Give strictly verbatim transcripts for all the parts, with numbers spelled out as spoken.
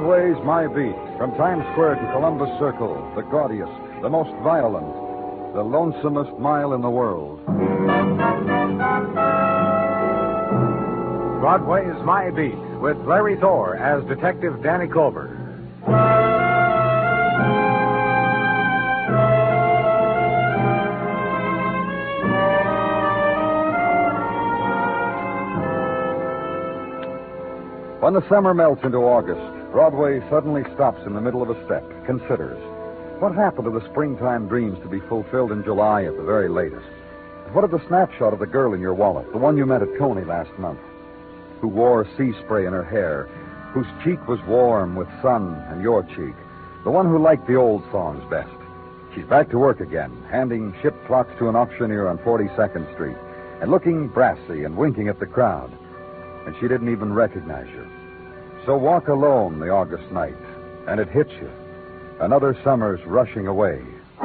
Broadway's My Beat. From Times Square to Columbus Circle, the gaudiest, the most violent, the lonesomest mile in the world. Broadway's My Beat, with Larry Thor as Detective Danny Culver. When the summer melts into August, Broadway suddenly stops in the middle of a step, considers. What happened to the springtime dreams to be fulfilled in July at the very latest? What of the snapshot of the girl in your wallet, the one you met at Coney last month, who wore sea spray in her hair, whose cheek was warm with sun and your cheek, the one who liked the old songs best? She's back to work again, handing ship clocks to an auctioneer on forty-second Street, and looking brassy and winking at the crowd. And she didn't even recognize you. So walk alone the August night, and it hits you. Another summer's rushing away.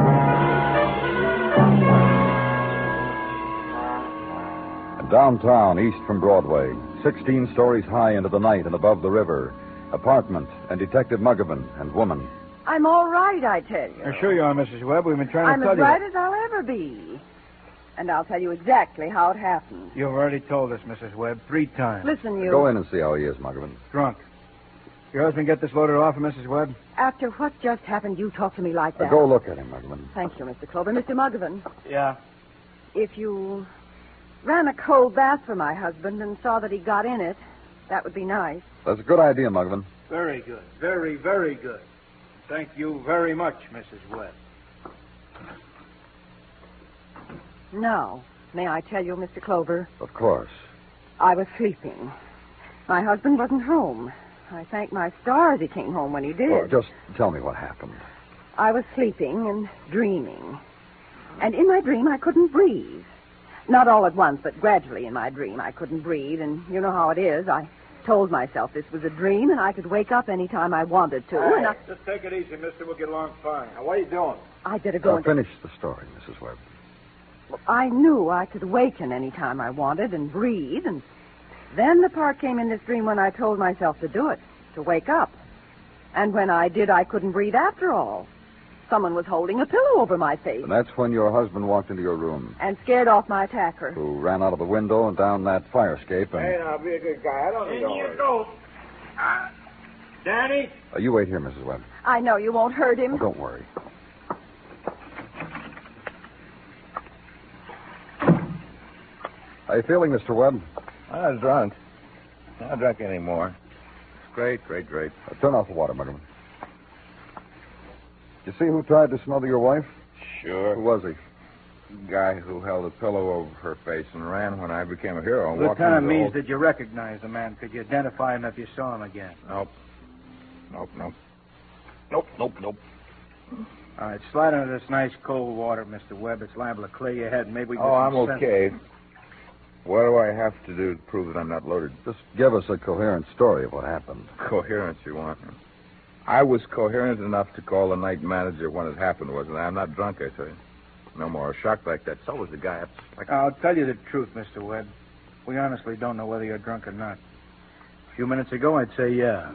And downtown, east from Broadway, sixteen stories high into the night and above the river, apartment and Detective Muggavan and woman. I'm all right, I tell you. I'm sure you are, Missus Webb. We've been trying I'm to tell as you. right as I'll ever be. And I'll tell you exactly how it happened. You've already told us, Missus Webb, three times. Listen, you... Go in and see how he is, Muggavan. Drunk. Your husband get this loaded off, Missus Webb? After what just happened, you talk to me like that. Uh, go look at him, Muggavan. Thank you, Mister Clover. Mister Muggavan, Yeah. if you ran a cold bath for my husband and saw that he got in it, that would be nice. That's a good idea, Muggavan. Very good. Very, very good. Thank you very much, Missus Webb. Now, may I tell you, Mister Clover? Of course. I was sleeping. My husband wasn't home. I thank my stars he came home when he did. Well, just tell me what happened. I was sleeping and dreaming. And in my dream, I couldn't breathe. Not all at once, but gradually in my dream, I couldn't breathe. And you know how it is. I told myself this was a dream, and I could wake up any time I wanted to. Hey, and I... just take it easy, mister. We'll get along fine. Now, what are you doing? I'd better go Uh, and... finish the story, Missus Webb. I knew I could waken any time I wanted and breathe, and then the part came in this dream when I told myself to do it, to wake up. And when I did, I couldn't breathe after all. Someone was holding a pillow over my face And that's when your husband walked into your room, and scared off my attacker. who ran out of the window and down that fire escape, and... Hey, now, be a good guy. I don't need all this. Go. Uh, Danny? Uh, you wait here, Missus Webb. I know you won't hurt him. Oh, don't worry. How you feeling, Mister Webb? I was drunk. Not drunk anymore. It's great, great, great. Uh, turn off the water, Muggavan. You see who tried to smother your wife? Sure. Who was he? Guy who held a pillow over her face and ran when I became a hero. Good Walked time into the means whole- that you recognize the man. Could you identify him if you saw him again? Nope. Nope, nope. Nope, nope, nope. All right, slide into this nice cold water, Mister Webb. It's liable to clear your head. Maybe we can Oh, get I'm some sense- okay. What do I have to do to prove that I'm not loaded? Just give us a coherent story of what happened. Coherence, you want? I was coherent enough to call the night manager when it happened, wasn't I? I'm not drunk, I say. No more shocked like that. So was the guy. Like... I'll tell you the truth, Mister Webb. We honestly don't know whether you're drunk or not. A few minutes ago, I'd say yeah.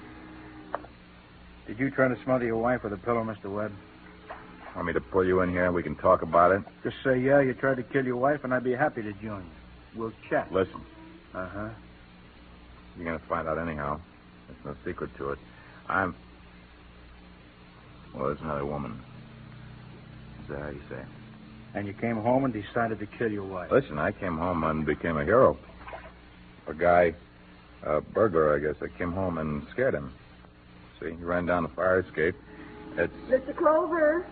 Did you try to smother your wife with a pillow, Mister Webb? Want me to pull you in here and we can talk about it? Just say yeah, you tried to kill your wife, and I'd be happy to join you. We'll chat. Listen, Uh-huh. you're going to find out anyhow. There's no secret to it. I'm... Well, there's another woman. Is that how you say? And you came home and decided to kill your wife. Listen, I came home and became a hero. A guy, a burglar, I guess. I came home and scared him. See, he ran down the fire escape. It's... Mister Clover,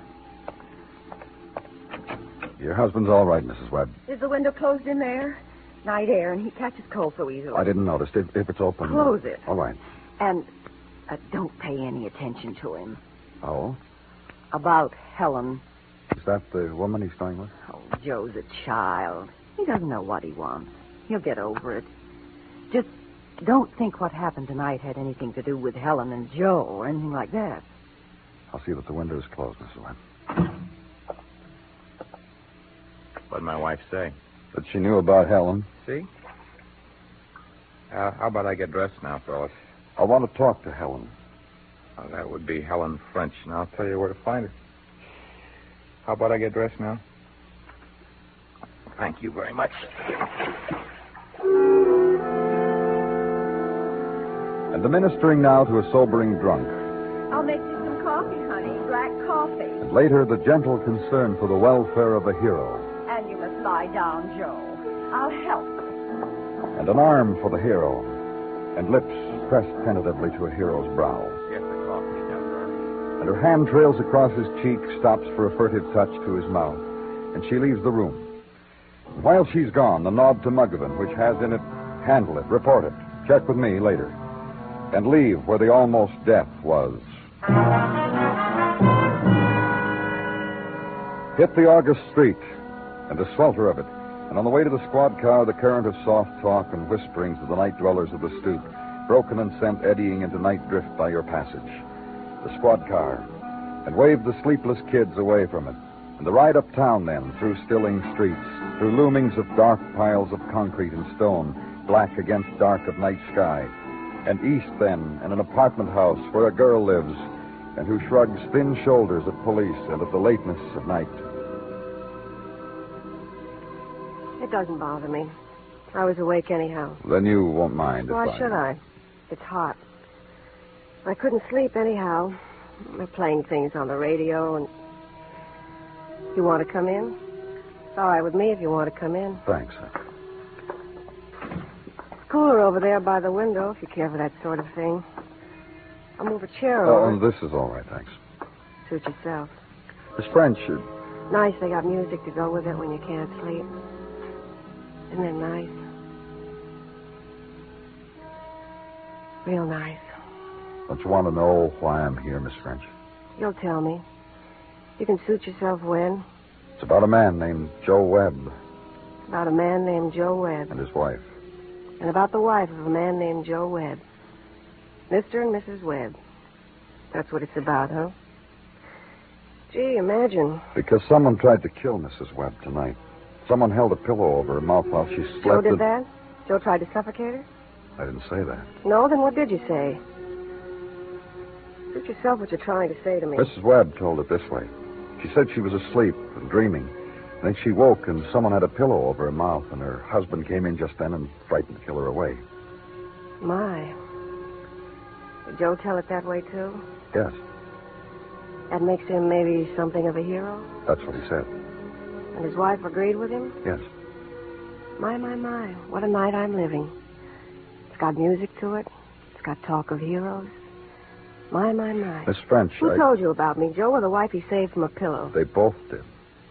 Your husband's all right, Missus Webb. is the window closed in there? Night air, and he catches cold so easily. I didn't notice. If, if it's open... Close it. All right. And uh, don't pay any attention to him. Oh? About Helen. Is that the woman he's staying with? Oh, Joe's a child. He doesn't know what he wants. He'll get over it. Just don't think what happened tonight had anything to do with Helen and Joe or anything like that. I'll see that the window is closed, Missus Webb. What'd my wife say? That she knew about Helen. See? Uh, how about I get dressed now, fellas? I want to talk to Helen. Oh, that would be Helen French, and I'll tell you where to find her. How about I get dressed now? Thank you very much. And administering now to a sobering drunk. I'll make you some coffee, honey. Black coffee. And later, the gentle concern for the welfare of a hero. And you must lie down, Joe. I'll help. And an arm for the hero. And lips pressed tentatively to a hero's brow. Get the coffee, Denver. And her hand trails across his cheek, stops for a furtive touch to his mouth. And she leaves the room. While she's gone, the nod to Muggavan, which has in it, handle it, report it, check with me later. And leave where the almost death was. Hit the August street and the swelter of it. And on the way to the squad car, the current of soft talk and whisperings of the night dwellers of the stoop, broken and sent eddying into night drift by your passage. The squad car, and waved the sleepless kids away from it. And the ride uptown then, through stilling streets, through loomings of dark piles of concrete and stone, black against dark of night sky. And east then, in an apartment house where a girl lives, and who shrugs thin shoulders at police and at the lateness of night. It doesn't bother me. I was awake anyhow. Then you won't mind if Why I... should I? It's hot. I couldn't sleep anyhow. They're playing things on the radio, and... You want to come in? It's all right with me if you want to come in. Thanks, sir. It's cooler over there by the window, if you care for that sort of thing. I'll move a chair Oh, over. this is all right, thanks. Suit yourself. Miss French, uh, Nice they got music to go with it when you can't sleep. Isn't it nice? Real nice. don't you want to know why I'm here, Miss French? You'll tell me. You can suit yourself when. It's about a man named Joe Webb About a man named Joe Webb. and his wife. And about the wife of a man named Joe Webb. Mister and Missus Webb. That's what it's about, huh? Gee, imagine. Because someone tried to kill Missus Webb tonight. Someone held a pillow over her mouth while she slept. Joe did and- that? Joe tried to suffocate her? I didn't say that. No, then what did you say? Suit yourself what you're trying to say to me. Missus Webb told it this way. She said she was asleep and dreaming. Then she woke and someone had a pillow over her mouth, and her husband came in just then and frightened to kill her away. My. Did Joe tell it that way, too? Yes, That makes him maybe something of a hero? that's what he said. And his wife agreed with him? Yes. My, my, my. What a night I'm living. It's got music to it. It's got talk of heroes. My, my, my. Miss French, Who I... told you about me, Joe, or the wife he saved from a pillow? They both did.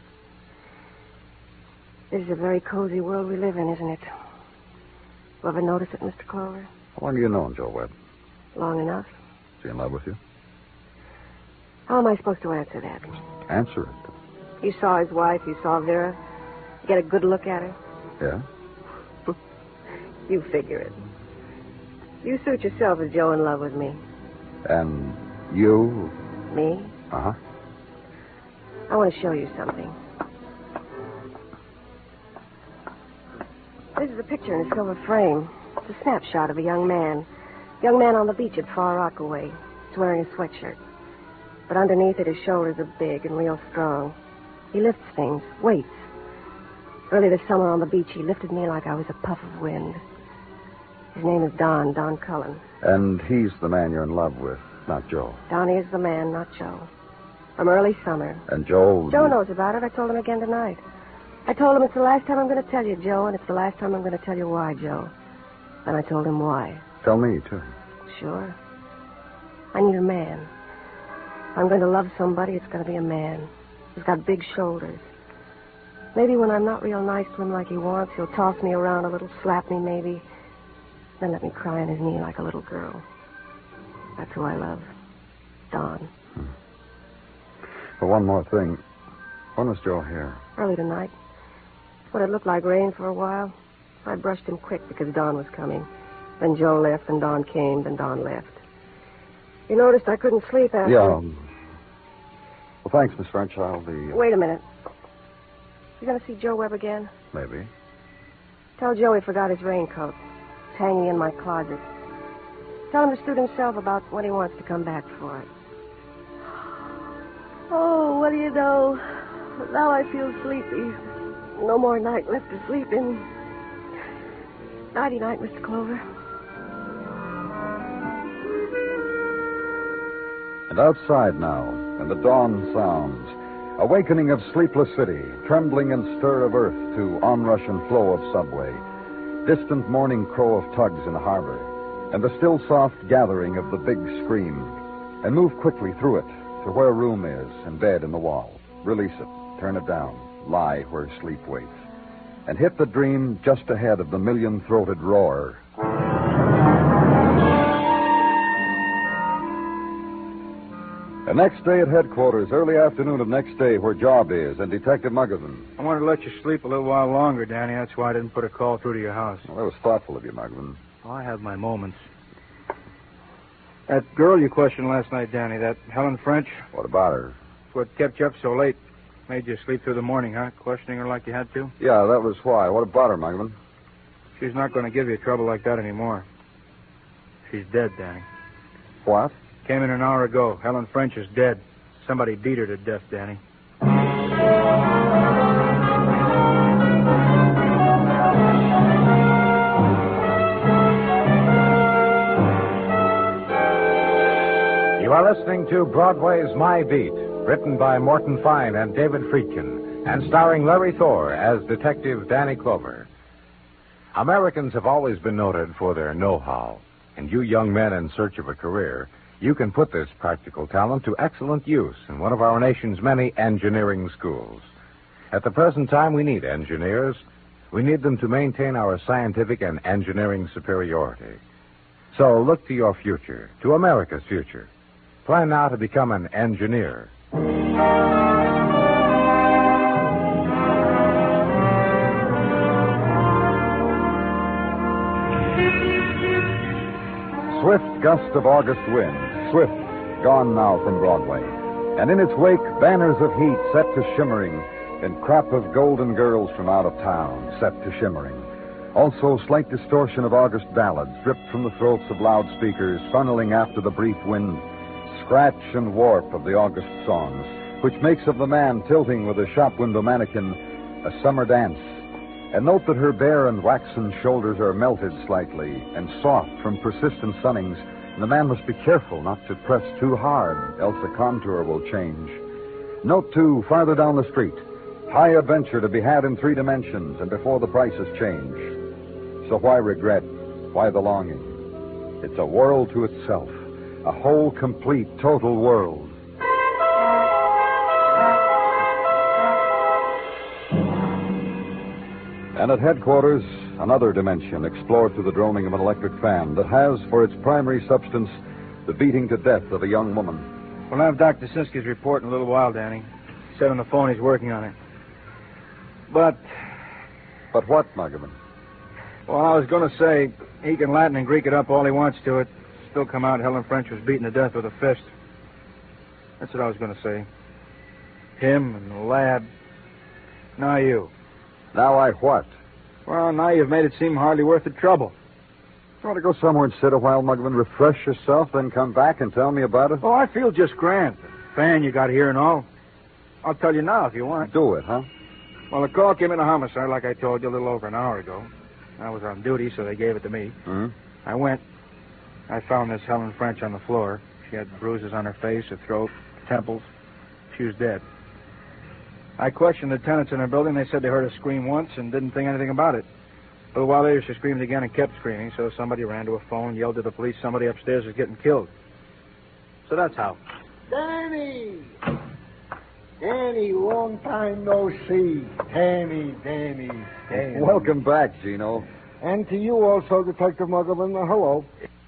This is a very cozy world we live in, isn't it? You ever notice it, Mister Clover? How long have you known Joe Webb? Long enough. Is he in love with you? How am I supposed to answer that? Answer it. You saw his wife, you saw Vera. You get a good look at her. Yeah? You figure it. You suit yourself as Joe in love with me. And you? Me? Uh-huh. I want to show you something. This is a picture in a silver frame. It's a snapshot of a young man. Young man on the beach at Far Rockaway. He's wearing a sweatshirt. But underneath it, his shoulders are big and real strong. He lifts things, weights. Early this summer on the beach, he lifted me like I was a puff of wind. His name is Don, Don Cullen. And he's the man you're in love with, not Joe. Donnie is the man, not Joe. From early summer. And Joe... Joe knows about it. I told him again tonight. I told him it's the last time I'm going to tell you, Joe, and it's the last time I'm going to tell you why, Joe. And I told him why. Tell me, too. Sure. I need a man. If I'm going to love somebody, it's going to be a man. He's got big shoulders. Maybe when I'm not real nice to him like he wants, he'll toss me around a little, slap me maybe, then let me cry on his knee like a little girl. That's who I love. Don. Hmm. But one more thing. When was Joe here? Early tonight. What it looked like rain for a while. I brushed him quick because Don was coming. Then Joe left, and Don came, then Don left. You noticed I couldn't sleep after... Yeah. Um, well, thanks, Miss French. I'll be... Uh, Wait a minute. You going to see Joe Webb again? Maybe. Tell Joe he forgot his raincoat. It's hanging in my closet. Tell him to suit himself about when he wants to come back for it. Oh, what do you know? Now I feel sleepy. No more night left to sleep in. Nighty-night, Mister Clover. And outside now, and the dawn sounds, awakening of sleepless city, trembling and stir of earth to onrush and flow of subway, distant morning crow of tugs in the harbor, and the still soft gathering of the big scream, and move quickly through it to where a room is and bed in the wall. Release it, turn it down, lie where sleep waits, and hit the dream just ahead of the million-throated roar. The next day at headquarters, early afternoon of next day, where Job is, and Detective Muggavan. I wanted to let you sleep a little while longer, Danny. That's why I didn't put a call through to your house. Well, that was thoughtful of you, Muggavan. Oh, I have my moments. That girl you questioned last night, Danny, that Helen French, What about her? that's what kept you up so late. Made you sleep through the morning, huh? Questioning her like you had to? Yeah, that was why. What about her, Muggavan? She's not going to give you trouble like that anymore. She's dead, Danny. What? Came in an hour ago. Helen French is dead. Somebody beat her to death, Danny. You are listening to Broadway's My Beat, written by Morton Fine and David Friedkin, and starring Larry Thor as Detective Danny Clover. Americans have always been noted for their know-how, and you young men in search of a career, you can put this practical talent to excellent use in one of our nation's many engineering schools. At the present time, we need engineers. We need them to maintain our scientific and engineering superiority. So look to your future, to America's future. Plan now to become an engineer. Swift gust of August wind, swift, gone now from Broadway. And in its wake, banners of heat set to shimmering, and crop of golden girls from out of town set to shimmering. Also, slight distortion of August ballads dripped from the throats of loudspeakers, funneling after the brief wind, scratch and warp of the August songs, which makes of the man tilting with a shop window mannequin a summer dance. And note that her bare and waxen shoulders are melted slightly and soft from persistent sunnings, and the man must be careful not to press too hard, else the contour will change. Note, too, farther down the street, high adventure to be had in three dimensions and before the prices change. So why regret? Why the longing? It's a world to itself, a whole, complete, total world. And at headquarters, another dimension explored through the droning of an electric fan that has for its primary substance the beating to death of a young woman. We'll have Doctor Sinsky's report in a little while, Danny. He said on the phone he's working on it. But, But what, Muggavan? well, I was going to say, he can Latin and Greek it up all he wants to it. Still come out Helen French was beaten to death with a fist. That's what I was going to say. Him and the lab. Now you. Now I what? Well, now you've made it seem hardly worth the trouble. You want to go somewhere and sit a while, Muggavan, refresh yourself, then come back and tell me about it? Oh, I feel just grand. Fan you got here and all. I'll tell you now if you want. Do it, huh? Well, the call came in a homicide, like I told you, a little over an hour ago. I was on duty, so they gave it to me. Hmm? I went. I found this Helen French on the floor. She had bruises on her face, her throat, temples. She was dead. I questioned the tenants in her building. They said they heard her scream once and didn't think anything about it. A little while later, she screamed again and kept screaming, so somebody ran to a phone, yelled to the police somebody upstairs was getting killed. So that's how. Danny! Danny, long time no see. Danny, Danny, Danny. Welcome back, Gino. And to you also, Detective Muggavan. Uh, hello.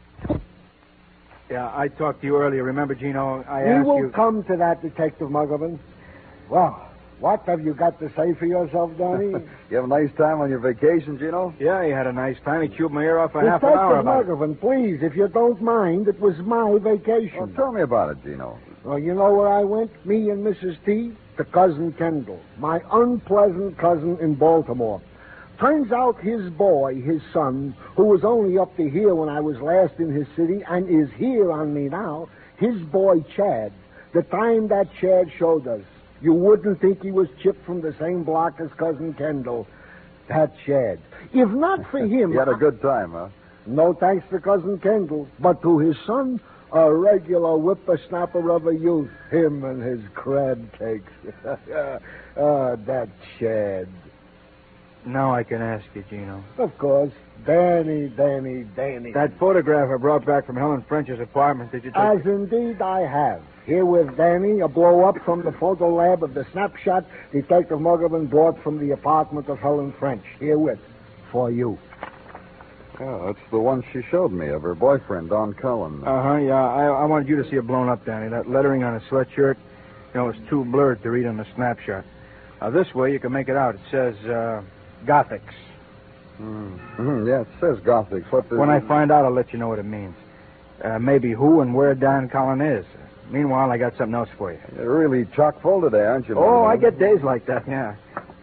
Yeah, I talked to you earlier. Remember, Gino, I We asked will you... come to that, Detective Muggavan. Well, what have you got to say for yourself, Danny? You have a nice time on your vacation, Gino? Yeah, he had a nice time. He chewed my ear off for half an hour Detective about it. Muggavan, please, if you don't mind, it was my vacation. Well, tell me about it, Gino. Well, you know where I went? Me and Missus T? To Cousin Kendall, my unpleasant cousin in Baltimore. Turns out his boy, his son, who was only up to here when I was last in his city and is here on me now, his boy Chad, the time that Chad showed us, you wouldn't think he was chipped from the same block as Cousin Kendall. That Chad. If not for him... You had a good time, huh? No thanks to Cousin Kendall, but to his son, a regular whippersnapper of a youth, him and his crab cakes. Ah, that Chad. Now I can ask you, Gino. Of course. Danny, Danny, Danny. That photograph I brought back from Helen French's apartment, did you take? As indeed I have. Here with Danny, a blow-up from the photo lab of the snapshot Detective Muggavan brought from the apartment of Helen French. Herewith, for you. Oh, that's the one she showed me of her boyfriend, Don Cullen. Uh-huh, yeah. I, I wanted you to see it blown up, Danny. That lettering on a sweatshirt, you know, it's too blurred to read on the snapshot. Now, this way you can make it out. It says, uh, Gothics. Mm-hmm. Yeah, it says Gothics. What does When I it... find out, I'll let you know what it means. Uh, maybe who and where Don Cullen is. Meanwhile, I got something else for you. You're really chock full today, aren't you? Oh, Muggavan? I get days like that, yeah.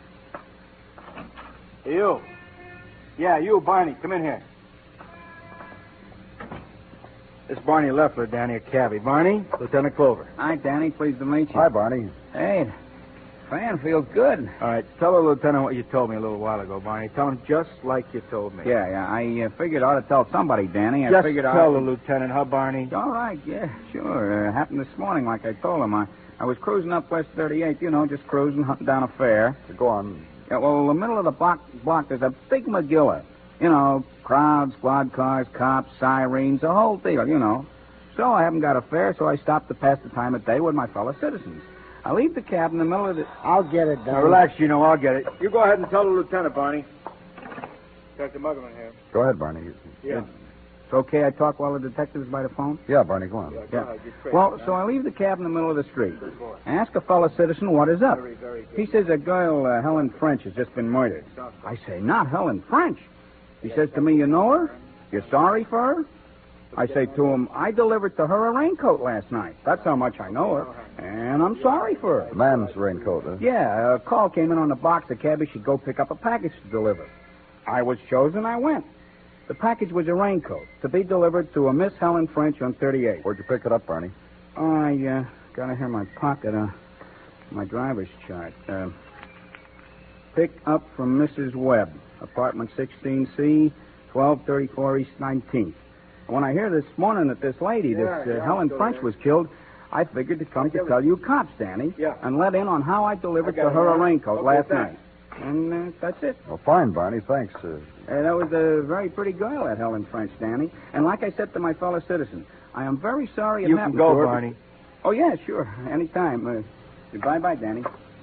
Hey, you. Yeah, you, Barney. Come in here. This is Barney Leffler, Danny, a cabbie. Barney, Lieutenant Clover. Hi, Danny. Pleased to meet you. Hi, Barney. Hey, fan feels good. All right, tell the lieutenant what you told me a little while ago, Barney. Tell him just like you told me. Yeah, yeah. I uh, figured I ought to tell somebody, Danny. I Just figured tell I... the lieutenant, huh, Barney? All right, yeah, sure. Uh, happened this morning, like I told him. I, I was cruising up West thirty-eighth, you know, just cruising, hunting down a fare. Go on. Yeah, well, in the middle of the block, block there's a big McGilla. You know, crowd, squad cars, cops, sirens, the whole deal, you know. So I haven't got a fare, so I stopped to pass the time of day with my fellow citizens. I leave the cab in the middle of the... I'll get it done. Now, relax, Gino. I'll get it. You go ahead and tell the lieutenant, Barney. Detective Muggavan here. Go ahead, Barney. Yeah. It's okay I talk while the detective's by the phone? Yeah, Barney, go on. Yeah. Well, so I leave the cab in the middle of the street. I ask a fellow citizen what is up. He says a girl, uh, Helen French, has just been murdered. I say, not Helen French. He says to me, you know her? You're sorry for her? I say to him, I delivered to her a raincoat last night. That's how much I know her. And I'm sorry for her. The man's raincoat, huh? Yeah, a call came in on the box. The cabbie should go pick up a package to deliver. I was chosen. I went. The package was a raincoat to be delivered to a Miss Helen French on thirty-eight. Where'd you pick it up, Barney? I uh, got it here in my pocket, uh, my driver's chart. Uh, pick up from Missus Webb, apartment sixteen C, twelve thirty-four East nineteenth. When I hear this morning that this lady, this uh, yeah, Helen French, there. was killed, I figured to come to tell you cops, Danny, Yeah. and let in on how I delivered I got to it, her a all right. raincoat Okay, last thanks. night. And uh, that's it. Well, fine, Barney. Thanks. Uh, Uh, that was a very pretty girl, that Helen French, Danny. And like I said to my fellow citizen, I am very sorry it You happened can go, to her. Barney. Oh, yeah, sure. Anytime. Uh, bye-bye, Danny.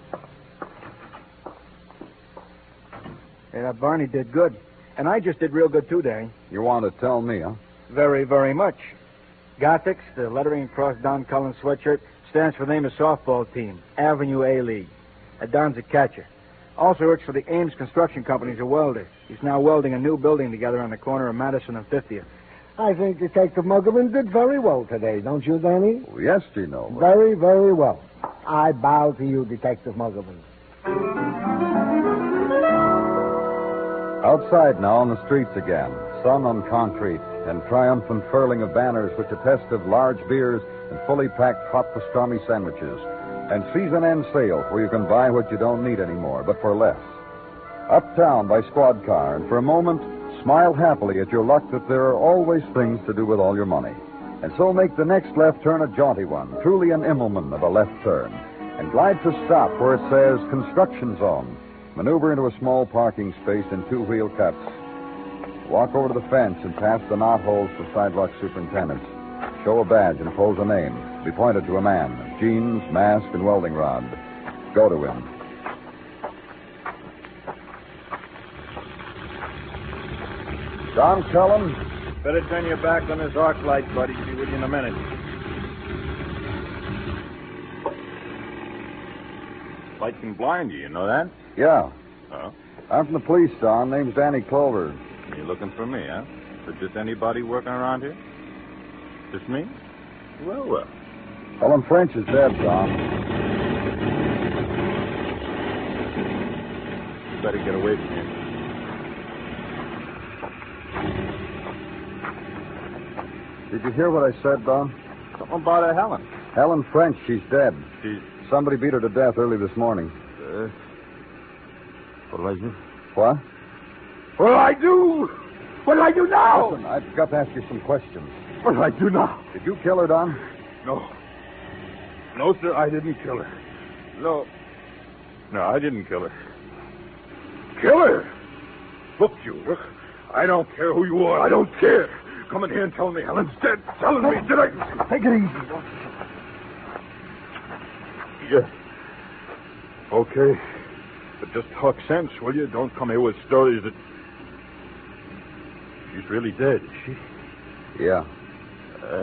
Hey, that Barney did good. And I just did real good, too, Danny. you want to tell me, huh? Very, very much. Gothics, the lettering across Don Cullen's sweatshirt, stands for the name of softball team, Avenue A League. Uh, Don's a catcher. Also works for the Ames Construction Company as a welder. He's now welding a new building together on the corner of Madison and fiftieth. I think Detective Muggavan did very well today, don't you, Danny? Oh, yes, Gino. Very, very well. I bow to you, Detective Muggavan. Outside now on the streets again, sun on concrete and triumphant furling of banners which attest of large beers and fully packed hot pastrami sandwiches. And season-end sales where you can buy what you don't need anymore, but for less. Uptown by squad car, and for a moment, smile happily at your luck that there are always things to do with all your money. And so make the next left turn a jaunty one, truly an Immelman of a left turn. And glide to stop where it says construction zone. Maneuver into a small parking space in two-wheel cuts. Walk over to the fence and pass the knotholes for sidewalk superintendents. Show a badge and pose a name. Be pointed to a man. Jeans, mask, and welding rod. Go to him. Don Cullen? Better turn your back on this arc light, buddy. Be with you in a minute. Light can blind you, you know that? Yeah. Oh? I'm from the police, Don. Name's Danny Clover. You're looking for me, huh? For just anybody working around here? Just me? Well, well. Helen French is dead, Don. You better get away from here. Did you hear what I said, Don? Something about a Helen. Helen French, she's dead. She... Somebody beat her to death early this morning. Uh, what'll I do? What? What'll I do? What'll I do now? Listen, I've got to ask you some questions. What'll I do now? Did you kill her, Don? No. No, sir, I didn't kill her. No. No, I didn't kill her. Kill her? Look, you. Look. I don't care who you are. I don't care. Come in here and tell me Helen's dead. Tell me, did I... Take it easy. Yeah. Okay. But just talk sense, will you? Don't come here with stories that... She's really dead, is she? Yeah. Uh...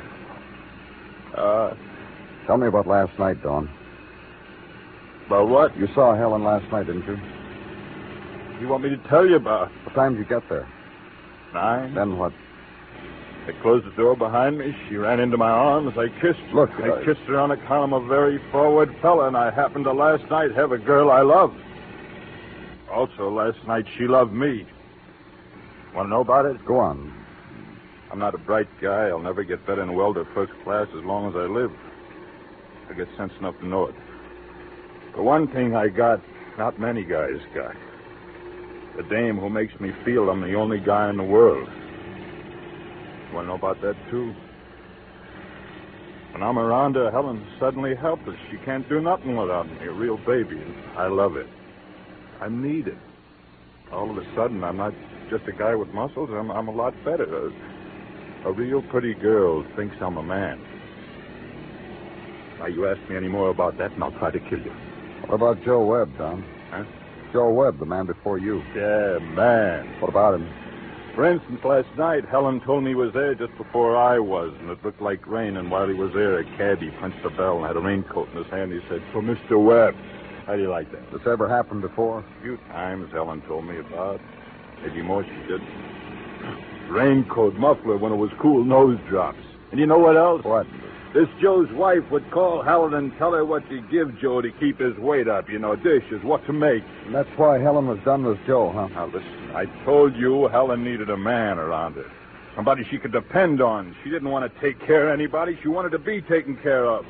Uh... Tell me about last night, Don. About what? You saw Helen last night, didn't you? You want me to tell you about? What time did you get there? Nine. Then what? I closed the door behind me. She ran into my arms. I kissed her. Look, I I... kissed her on account I'm a very forward fella, and I happened to last night have a girl I loved. Also, last night she loved me. Want to know about it? Go on. I'm not a bright guy. I'll never get better than welder first class as long as I live. I get sense enough to know it. The one thing I got, not many guys got. A dame who makes me feel I'm the only guy in the world. Want to know about that, too? When I'm around her, Helen's suddenly helpless. She can't do nothing without me, a real baby. And I love it. I need it. All of a sudden, I'm not just a guy with muscles. I'm, I'm a lot better. A, a real pretty girl thinks I'm a man. Now, you ask me any more about that, and I'll try to kill you. What about Joe Webb, Don? Huh? Joe Webb, the man before you. Yeah, man. What about him? For instance, last night, Helen told me he was there just before I was, and it looked like rain, and while he was there, a cabbie punched the bell and had a raincoat in his hand. He said, "For Mister Webb." How do you like that? This ever happened before? A few times Helen told me about. Maybe more she did. Raincoat, muffler when it was cool, nose drops. And you know what else? What? This Joe's wife would call Helen and tell her what to give Joe to keep his weight up. You know, dishes, what to make. And that's why Helen was done with Joe, huh? Now, listen, I told you Helen needed a man around her. Somebody she could depend on. She didn't want to take care of anybody. She wanted to be taken care of.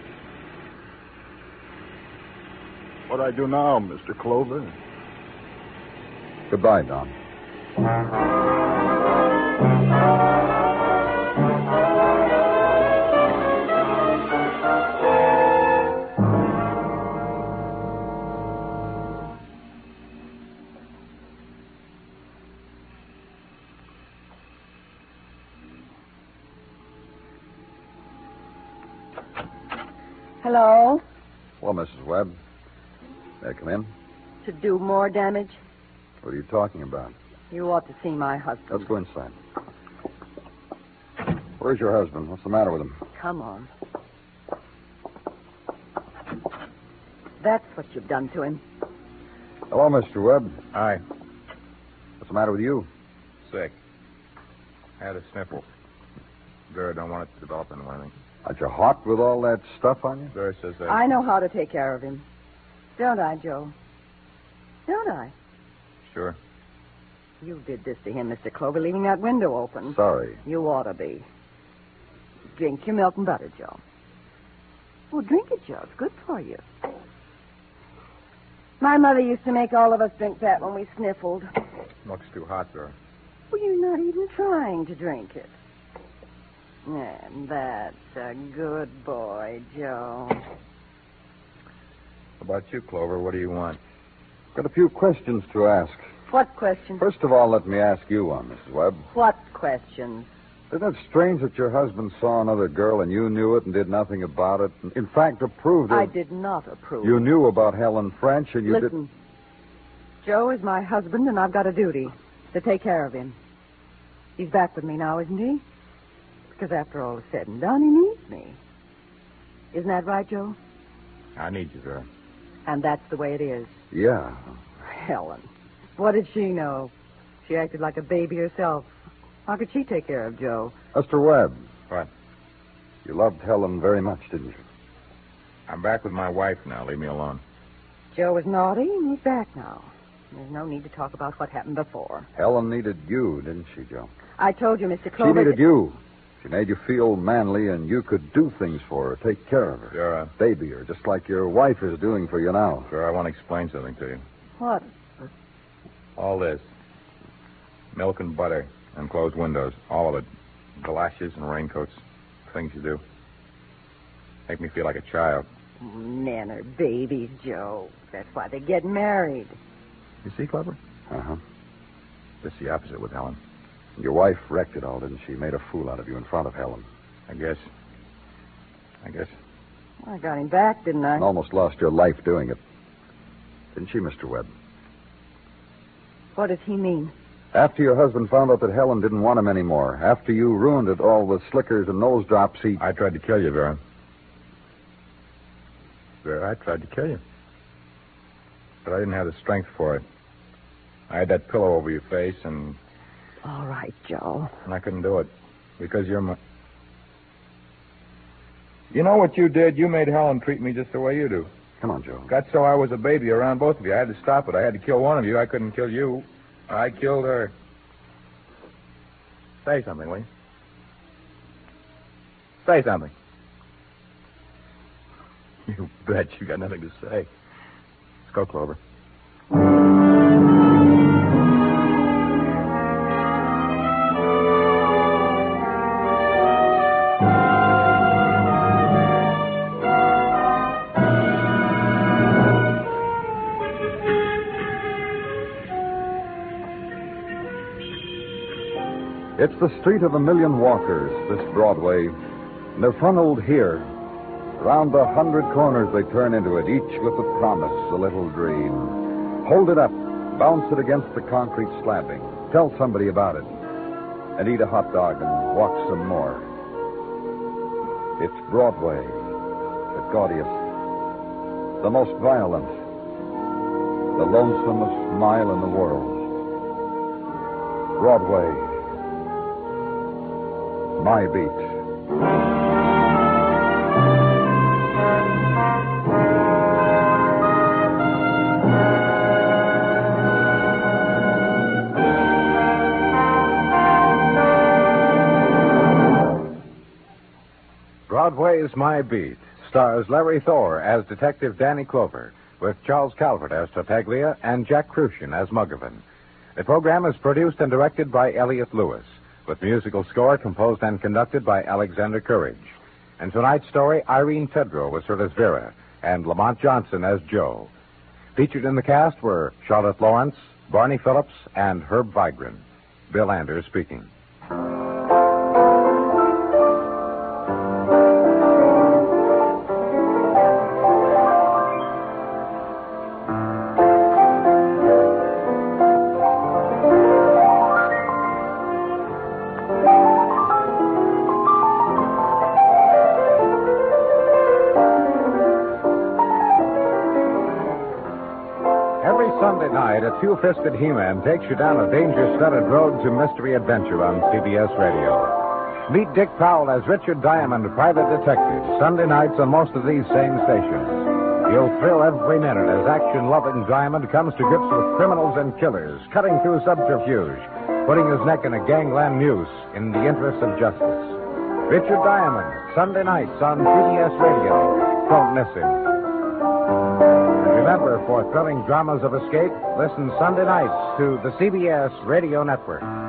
What do I do now, Mister Clover? Goodbye, Don. Hello? Well, Missus Webb. May I come in? To do more damage? What are you talking about? You ought to see my husband. Let's go inside. Where's your husband? What's the matter with him? Come on. That's what you've done to him. Hello, Mister Webb. Hi. What's the matter with you? Sick. Had a sniffle. Vera don't want it to develop into anything. Aren't you hot with all that stuff on you? Vera says that... I know how to take care of him. Don't I, Joe? Don't I? Sure. You did this to him, Mister Clover, leaving that window open. Sorry. You ought to be. Drink your milk and butter, Joe. Oh, drink it, Joe. It's good for you. My mother used to make all of us drink that when we sniffled. Looks too hot, Vera. Well, you're not even trying to drink it. And that's a good boy, Joe. How about you, Clover? What do you want? Got a few questions to ask. What questions? First of all, let me ask you one, Missus Webb. What questions? Isn't it strange that your husband saw another girl and you knew it and did nothing about it? In fact, approved it. I did not approve. You knew about Helen French and you Listen, did... Joe is my husband and I've got a duty to take care of him. He's back with me now, isn't he? Because after all is said and done, he needs me. Isn't that right, Joe? I need you, Vera. And that's the way it is. Yeah. Helen. What did she know? She acted like a baby herself. How could she take care of Joe? Mister Webb. What? You loved Helen very much, didn't you? I'm back with my wife now. Leave me alone. Joe was naughty, and he's back now. There's no need to talk about what happened before. Helen needed you, didn't she, Joe? I told you, Mister Clover... She needed you. She made you feel manly and you could do things for her, take care of her. Sure. Uh, Baby her, just like your wife is doing for you now. sure, I want to explain something to you. What? All this. Milk and butter and closed windows. All of it. Galoshes and raincoats. Things you do. Make me feel like a child. Men are babies, Joe. That's why they get married. You see, Clover? Uh-huh. Just the opposite with Helen. Your wife wrecked it all, didn't she? Made a fool out of you in front of Helen. I guess. I guess. I got him back, didn't I? And almost lost your life doing it. Didn't she, Mister Webb? What does he mean? After your husband found out that Helen didn't want him anymore, after you ruined it all with slickers and nose drops, he... I tried to kill you, Vera. Vera, I tried to kill you. But I didn't have the strength for it. I had that pillow over your face, and... All right, Joe. And I couldn't do it. Because you're my... You know what you did? You made Helen treat me just the way you do. Come on, Joe. Got so I was a baby around both of you. I had to stop it. I had to kill one of you. I couldn't kill you. I killed her. Say something, will you? Say something. You bet you got nothing to say. Let's go, Clover. It's the street of a million walkers, this Broadway. And they're funneled here. Around the hundred corners they turn into it, each with a promise, a little dream. Hold it up, bounce it against the concrete slabbing, tell somebody about it, and eat a hot dog and walk some more. It's Broadway, the gaudiest, the most violent, the lonesomest mile in the world. Broadway. My beat. Broadway's My Beat stars Larry Thor as Detective Danny Clover, with Charles Calvert as Tartaglia and Jack Crucian as Muggavan. The program is produced and directed by Elliott Lewis, with musical score composed and conducted by Alexander Courage. And tonight's story, Irene Tedrow was heard as Vera, and Lamont Johnson as Joe. Featured in the cast were Charlotte Lawrence, Barney Phillips, and Herb Vigran. Bill Anders speaking. Sunday night, a two-fisted He-Man takes you down a danger-studded road to mystery adventure on C B S Radio. Meet Dick Powell as Richard Diamond, private detective, Sunday nights on most of these same stations. You'll thrill every minute as action-loving Diamond comes to grips with criminals and killers, cutting through subterfuge, putting his neck in a gangland noose in the interest of justice. Richard Diamond, Sunday nights on C B S Radio. Don't miss him. Remember, for thrilling dramas of escape, listen Sunday nights to the C B S Radio Network.